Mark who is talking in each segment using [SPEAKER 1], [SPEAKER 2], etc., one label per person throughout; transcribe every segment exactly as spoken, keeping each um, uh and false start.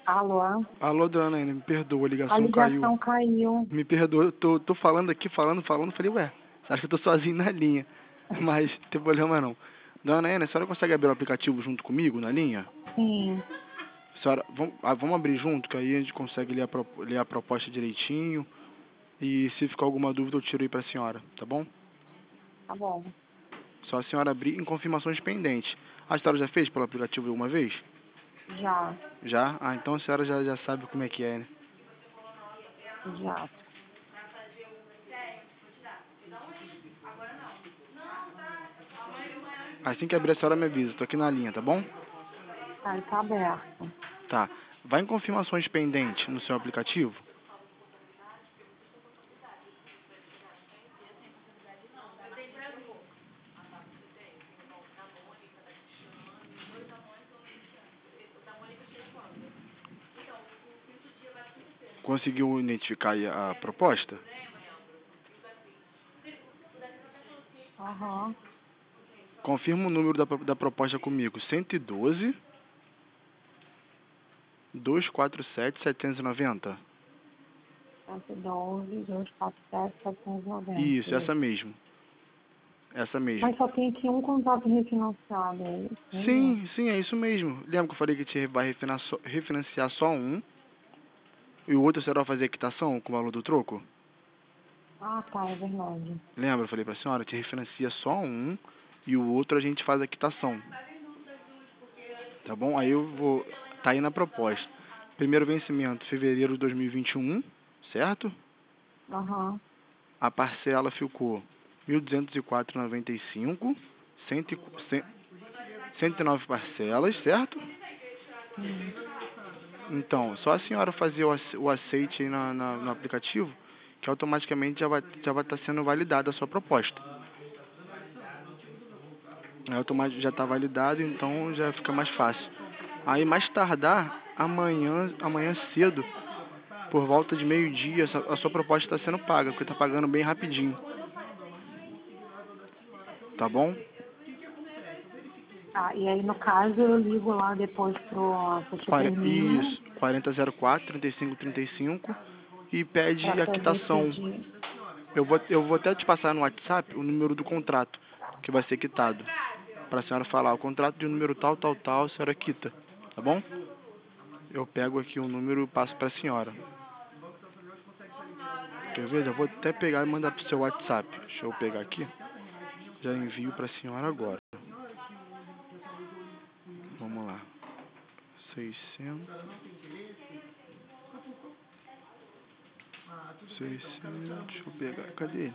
[SPEAKER 1] Alô?
[SPEAKER 2] Alô, dona Ana, me perdoa, a
[SPEAKER 1] A
[SPEAKER 2] ligação caiu.
[SPEAKER 1] ligação caiu.
[SPEAKER 2] Me perdoa, eu tô, tô falando aqui, falando, falando, falei, ué, acho que eu tô sozinho na linha. Mas não tem problema não. Dona Ana, a senhora consegue abrir o aplicativo junto comigo na linha?
[SPEAKER 1] Sim,
[SPEAKER 2] A senhora, vamos, ah, vamos abrir junto, que aí a gente consegue ler a, pro- ler a proposta direitinho. E se ficar alguma dúvida, eu tiro aí pra senhora, tá bom?
[SPEAKER 1] tá bom.
[SPEAKER 2] Só a senhora abrir em confirmações pendentes. A senhora já fez pelo aplicativo alguma vez?
[SPEAKER 1] Já,
[SPEAKER 2] Já? Ah, então a senhora já, já sabe como é que é, né?
[SPEAKER 1] já.
[SPEAKER 2] Assim que abrir, a senhora me avisa. Tô aqui na linha, tá bom?
[SPEAKER 1] Tá, ele tá aberto.
[SPEAKER 2] Tá. Vai em confirmações pendentes no seu aplicativo. Conseguiu identificar aí a proposta?
[SPEAKER 1] Aham.
[SPEAKER 2] Confirma o número da, da proposta comigo. cento e doze, duzentos e quarenta e sete, setecentos e noventa.
[SPEAKER 1] cento e doze, duzentos e quarenta e sete, setecentos e noventa.
[SPEAKER 2] Isso, essa mesmo. Essa mesmo.
[SPEAKER 1] Mas só tem aqui um contrato refinanciado, é isso mesmo?
[SPEAKER 2] Sim, sim, é isso mesmo. Lembra que eu falei que a gente vai refinanciar só, refinanciar só um e o outro a senhora vai fazer a quitação com o valor do troco?
[SPEAKER 1] Ah, tá, é verdade.
[SPEAKER 2] Lembra? Eu falei pra senhora, a gente refinancia só um e o outro a gente faz a quitação. Tá bom? Aí eu vou. Tá aí na proposta. Primeiro vencimento, fevereiro de dois mil e vinte e um, certo?
[SPEAKER 1] Aham.
[SPEAKER 2] A parcela ficou mil duzentos e quatro reais e noventa e cinco centavos, cento e nove parcelas, certo?
[SPEAKER 1] Hum.
[SPEAKER 2] Então, só a senhora fazer o ace- o aceite aí na, na- no aplicativo, que automaticamente já vai já vai estar sendo validada a sua proposta. Aí automaticamente já está validado, então já fica mais fácil. Aí mais tardar, amanhã, amanhã cedo, por volta de meio-dia, essa- a sua proposta está sendo paga, porque está pagando bem rapidinho. Tá bom?
[SPEAKER 1] Tá, e aí no caso eu ligo lá depois pro, pro
[SPEAKER 2] Quare-
[SPEAKER 1] Superminho
[SPEAKER 2] Isso, quarenta zero quatro, trinta e cinco trinta e cinco e
[SPEAKER 1] pra
[SPEAKER 2] pede a
[SPEAKER 1] poder
[SPEAKER 2] quitação.
[SPEAKER 1] pedir.
[SPEAKER 2] Eu vou, eu vou até te passar no WhatsApp o número do contrato que vai ser quitado. Para a senhora falar, o contrato de número tal, tal, tal, a senhora quita. Tá bom? Eu pego aqui o número e passo para a senhora. Quer ver? Já vou até pegar e mandar pro seu WhatsApp. Deixa eu pegar aqui. Já envio para a senhora agora. Vamos lá. seiscentos. seiscentos. Deixa eu pegar. Cadê ele?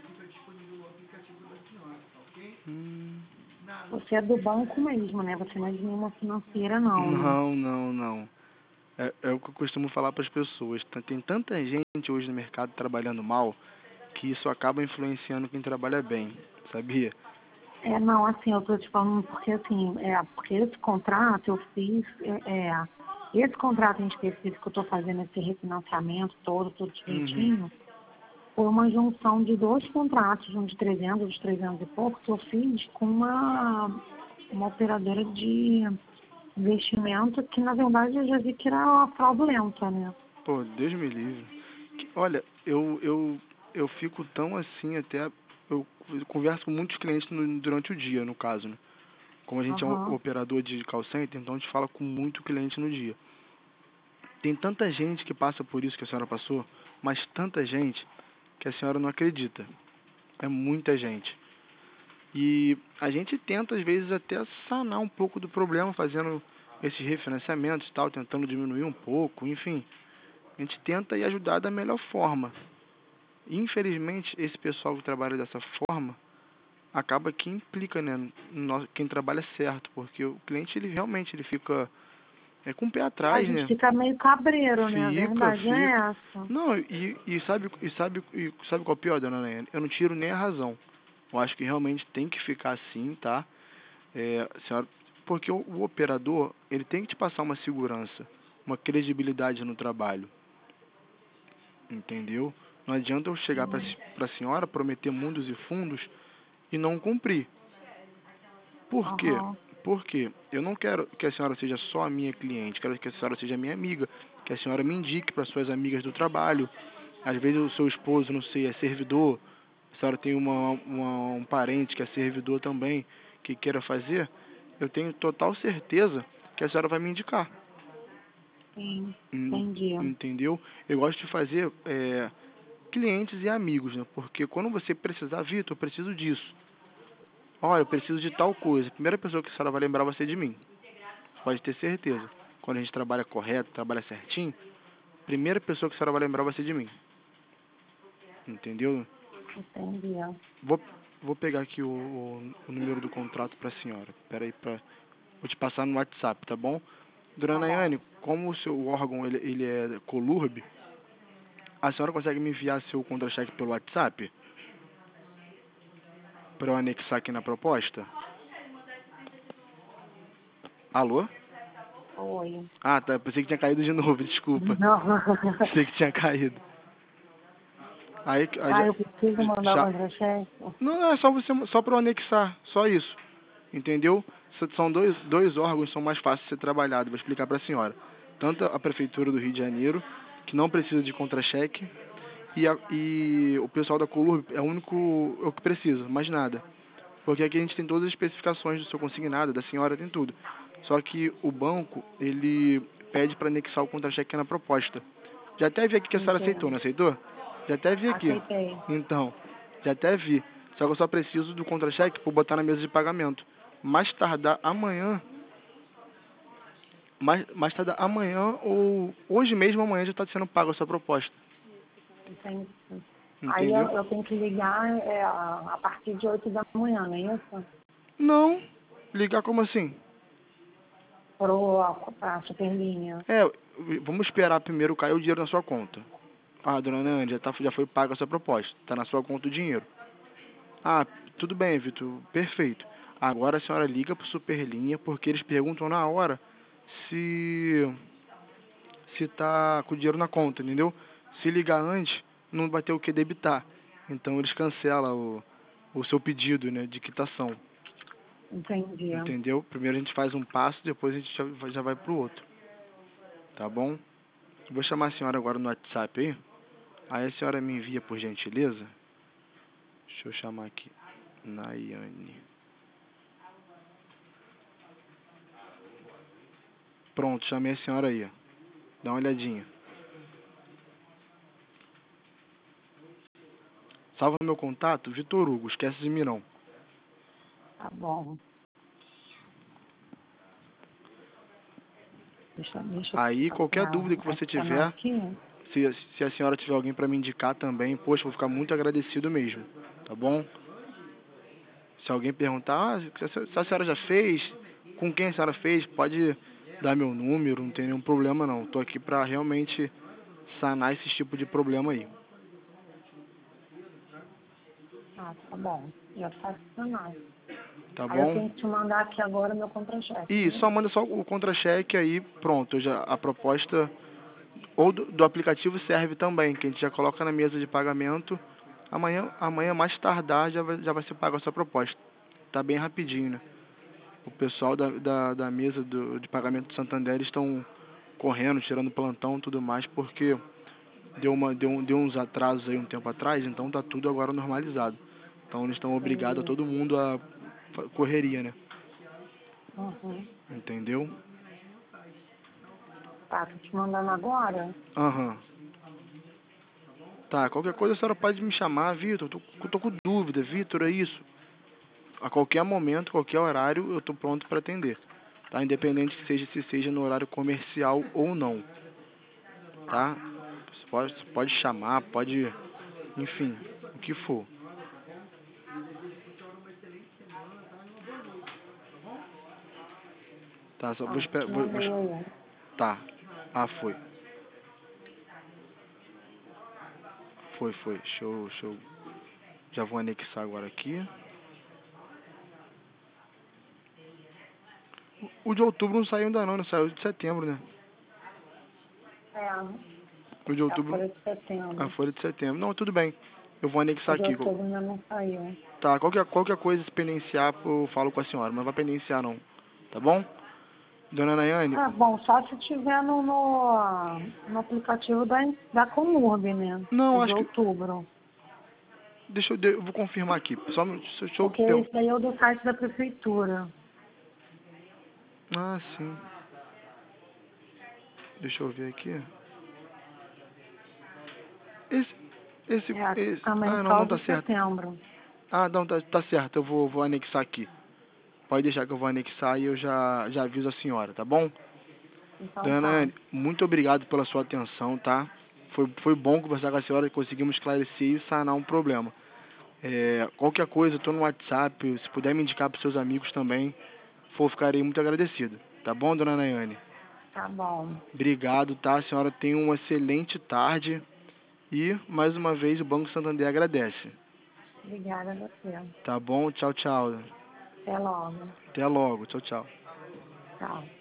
[SPEAKER 2] Hum,
[SPEAKER 1] Você é do banco mesmo, né? Você não é de nenhuma financeira não, né?
[SPEAKER 2] não, não, não. É, é o que eu costumo falar para as pessoas. Tá- Tem tanta gente hoje no mercado trabalhando mal que isso acaba influenciando quem trabalha bem, sabia?
[SPEAKER 1] É, não, assim, eu tô te falando porque, assim, é, porque esse contrato eu fiz, é, é, esse contrato em específico que eu tô fazendo, esse refinanciamento todo, tudo
[SPEAKER 2] Uhum.
[SPEAKER 1] direitinho, foi uma junção de dois contratos, um de trezentos, um de trezentos e pouco, que eu fiz com uma, uma operadora de investimento que, na verdade, eu já vi que era fraudulenta, né?
[SPEAKER 2] Pô, Deus me livre. Que- Olha, eu, eu, eu fico tão assim até. Eu converso com muitos clientes no- durante o dia, no caso, né? Como a gente é um
[SPEAKER 1] Aham.
[SPEAKER 2] operador de call center, então a gente fala com muito cliente no dia. Tem tanta gente que passa por isso que a senhora passou, mas tanta gente que a senhora não acredita. É muita gente. E a gente tenta, às vezes, até sanar um pouco do problema, fazendo esses refinanciamentos e tal, tentando diminuir um pouco, enfim. A gente tenta ir ajudar da melhor forma. Infelizmente, esse pessoal que trabalha dessa forma acaba que implica, né, no quem trabalha certo, porque o cliente ele realmente ele fica é com o pé
[SPEAKER 1] A
[SPEAKER 2] atrás,
[SPEAKER 1] gente
[SPEAKER 2] né?
[SPEAKER 1] fica meio cabreiro, né? A
[SPEAKER 2] Fica,
[SPEAKER 1] verdade é
[SPEAKER 2] fica.
[SPEAKER 1] essa.
[SPEAKER 2] Não, e, e sabe e sabe e sabe qual é o pior, dona Helena? Eu não tiro nem a razão. Eu acho que realmente tem que ficar assim, tá? É, senhora, porque o, o operador, ele tem que te passar uma segurança, uma credibilidade no trabalho, entendeu? Não adianta eu chegar para
[SPEAKER 1] Hum.
[SPEAKER 2] a senhora, prometer mundos e fundos e não cumprir. Por quê?
[SPEAKER 1] Aham.
[SPEAKER 2] Por quê? Eu não quero que a senhora seja só a minha cliente, quero que a senhora seja minha amiga, que a senhora me indique para suas amigas do trabalho. Às vezes o seu esposo, não sei, é servidor, a senhora tem uma, uma, um parente que é servidor também, que queira fazer, eu tenho total certeza que a senhora vai me indicar.
[SPEAKER 1] Sim,
[SPEAKER 2] Hum,
[SPEAKER 1] entendi.
[SPEAKER 2] Entendeu? Eu gosto de fazer é, clientes e amigos, né? Porque quando você precisar, Vitor, eu preciso disso. Olha, eu preciso de tal coisa. A primeira pessoa que a senhora vai lembrar vai ser de mim. Pode ter certeza. Quando a gente trabalha correto, trabalha certinho, a primeira pessoa que a senhora vai lembrar vai ser de mim. Entendeu?
[SPEAKER 1] Entendi.
[SPEAKER 2] Vou, vou pegar aqui o, o, o número do contrato para a senhora. Espera aí, pra, vou te passar no WhatsApp, tá bom? Dona
[SPEAKER 1] Tá bom.
[SPEAKER 2] Nayane, como o seu órgão ele, ele é Colurb, a senhora consegue me enviar seu contra-cheque pelo WhatsApp? Para eu anexar aqui na proposta? Alô?
[SPEAKER 1] Oi.
[SPEAKER 2] Ah, tá. Pensei que tinha caído de novo, desculpa.
[SPEAKER 1] Não.
[SPEAKER 2] Pensei que tinha caído. Aí, aí
[SPEAKER 1] Ah,
[SPEAKER 2] já,
[SPEAKER 1] eu preciso mandar o
[SPEAKER 2] já...
[SPEAKER 1] contra-cheque?
[SPEAKER 2] Não, não, é só você, só para eu anexar, só isso. Entendeu? S- São dois, dois órgãos que são mais fáceis de ser trabalhados. Vou explicar para a senhora. Tanto a Prefeitura do Rio de Janeiro, que não precisa de contra-cheque, e, a, e o pessoal da Colurb é o único, é o que precisa, mais nada. Porque aqui a gente tem todas as especificações do seu consignado, da senhora tem tudo. Só que o banco, ele pede para anexar o contra-cheque na proposta. Já até vi aqui que a senhora aceitou,
[SPEAKER 1] Entendo.
[SPEAKER 2] não aceitou? Já até vi aqui.
[SPEAKER 1] Aceitei.
[SPEAKER 2] Então, já até vi. Só que eu só preciso do contra-cheque para botar na mesa de pagamento. Mais tardar amanhã, mais, mais tardar amanhã ou hoje mesmo amanhã já está sendo pago a sua proposta.
[SPEAKER 1] Entendi. Aí eu,
[SPEAKER 2] Entendeu?
[SPEAKER 1] eu tenho que ligar é, a, a partir de oito da manhã, não é isso?
[SPEAKER 2] Não. Ligar como assim?
[SPEAKER 1] Para a superlinha.
[SPEAKER 2] É, vamos esperar primeiro cair o dinheiro na sua conta. Ah, dona Nanda, já, tá, já foi paga a sua proposta. Está na sua conta o dinheiro. Ah, tudo bem, Vitor. Perfeito. Agora a senhora liga para o Superlinha, porque eles perguntam na hora se se tá com o dinheiro na conta, entendeu? Se ligar antes, não vai ter o que debitar. Então eles cancelam o, o seu pedido, né, de quitação.
[SPEAKER 1] Entendi.
[SPEAKER 2] Entendeu? Primeiro a gente faz um passo, depois a gente já, vai- já vai pro outro. Tá bom? Vou chamar a senhora agora no WhatsApp aí. Aí a senhora me envia por gentileza. Deixa eu chamar aqui. Nayane. Pronto, chamei a senhora aí. Ó. Dá uma olhadinha. Salva meu contato, Vitor Hugo. Esquece de mim não.
[SPEAKER 1] Tá bom. Deixa, deixa
[SPEAKER 2] Aí,
[SPEAKER 1] eu
[SPEAKER 2] qualquer
[SPEAKER 1] pra-
[SPEAKER 2] dúvida que você
[SPEAKER 1] adicionar
[SPEAKER 2] tiver,
[SPEAKER 1] aqui.
[SPEAKER 2] se, se a senhora tiver alguém para me indicar também, poxa, vou ficar muito agradecido mesmo. Tá bom? Se alguém perguntar, ah, se a se a senhora já fez, com quem a senhora fez, pode dar meu número, não tem nenhum problema não. Tô aqui para realmente sanar esse tipo de problema aí.
[SPEAKER 1] Ah, tá bom. Já tá adicionado.
[SPEAKER 2] Tá
[SPEAKER 1] Aí eu
[SPEAKER 2] bom?
[SPEAKER 1] tenho que te mandar aqui agora meu contra-cheque,
[SPEAKER 2] E
[SPEAKER 1] né?
[SPEAKER 2] só manda só o contra-cheque aí, pronto. Já, a proposta ou do, do aplicativo serve também, que a gente já coloca na mesa de pagamento. Amanhã, amanhã mais tardar já vai, já vai ser paga a sua proposta. Tá bem rapidinho, né? O pessoal da, da, da mesa do, de pagamento do Santander estão correndo, tirando plantão e tudo mais, porque deu, uma, deu, um- deu uns atrasos aí um tempo atrás, então tá tudo agora normalizado. Então eles estão obrigados a
[SPEAKER 1] Entendi.
[SPEAKER 2] todo mundo a fa- correria, né?
[SPEAKER 1] Uhum.
[SPEAKER 2] Entendeu?
[SPEAKER 1] Tá, tô te mandando agora?
[SPEAKER 2] Aham. Tá, qualquer coisa a senhora pode me chamar, Vitor. Tô, eu tô com dúvida, Vitor, é isso. A qualquer momento, qualquer horário, eu tô pronto para atender. Tá? Independente que seja se seja no horário comercial ou não.
[SPEAKER 1] Tá.
[SPEAKER 2] Tá? Você pode, você pode chamar, pode. Enfim, o que for. Tá, só vou
[SPEAKER 1] Ah,
[SPEAKER 2] esperar.
[SPEAKER 1] te
[SPEAKER 2] Vou, vou,
[SPEAKER 1] mandei
[SPEAKER 2] es-
[SPEAKER 1] aí.
[SPEAKER 2] tá. Ah, foi. Foi, foi. Deixa eu, deixa eu. Já vou anexar agora aqui. O de outubro não saiu ainda não, né? Saiu de setembro, né?
[SPEAKER 1] É,
[SPEAKER 2] O de
[SPEAKER 1] é a
[SPEAKER 2] outubro.
[SPEAKER 1] folha de
[SPEAKER 2] A
[SPEAKER 1] setembro.
[SPEAKER 2] folha de setembro. Não, tudo bem. Eu vou
[SPEAKER 1] O
[SPEAKER 2] anexar
[SPEAKER 1] de
[SPEAKER 2] aqui. Qual-
[SPEAKER 1] outubro ainda não saiu.
[SPEAKER 2] Tá, qualquer, qualquer coisa, se pendenciar, eu falo com a senhora. Mas não vai pendenciar, não. tá bom? Dona Nayane?
[SPEAKER 1] Ah, bom, só se tiver no, no, no aplicativo da, da Comurb, né?
[SPEAKER 2] Não,
[SPEAKER 1] De
[SPEAKER 2] acho que...
[SPEAKER 1] outubro.
[SPEAKER 2] Deixa eu, eu vou confirmar aqui. Só, deixa eu...
[SPEAKER 1] Porque
[SPEAKER 2] eu-
[SPEAKER 1] esse aí é o do site da prefeitura.
[SPEAKER 2] Ah, sim. Deixa eu ver aqui. Esse, esse,
[SPEAKER 1] É, aqui
[SPEAKER 2] esse...
[SPEAKER 1] também
[SPEAKER 2] Ah, não,
[SPEAKER 1] só o
[SPEAKER 2] não, tá
[SPEAKER 1] de
[SPEAKER 2] certo.
[SPEAKER 1] setembro.
[SPEAKER 2] Ah, não, tá, tá certo. Eu vou, vou anexar aqui. Pode deixar que eu vou anexar e eu já, já aviso a senhora, tá bom?
[SPEAKER 1] Então
[SPEAKER 2] Dona
[SPEAKER 1] tá.
[SPEAKER 2] Nayane, muito obrigado pela sua atenção, tá? Foi, foi bom conversar com a senhora, conseguimos esclarecer e sanar um problema. É, qualquer coisa, eu tô no WhatsApp, se puder me indicar para seus amigos também, for, ficarei muito agradecido. Tá bom, Dona Nayane?
[SPEAKER 1] Tá bom.
[SPEAKER 2] Obrigado, tá? A senhora tem uma excelente tarde e, mais uma vez, o Banco Santander agradece.
[SPEAKER 1] Obrigada a você.
[SPEAKER 2] Tá bom? Tchau, tchau.
[SPEAKER 1] Até logo.
[SPEAKER 2] Até logo. Tchau, tchau.
[SPEAKER 1] Tchau.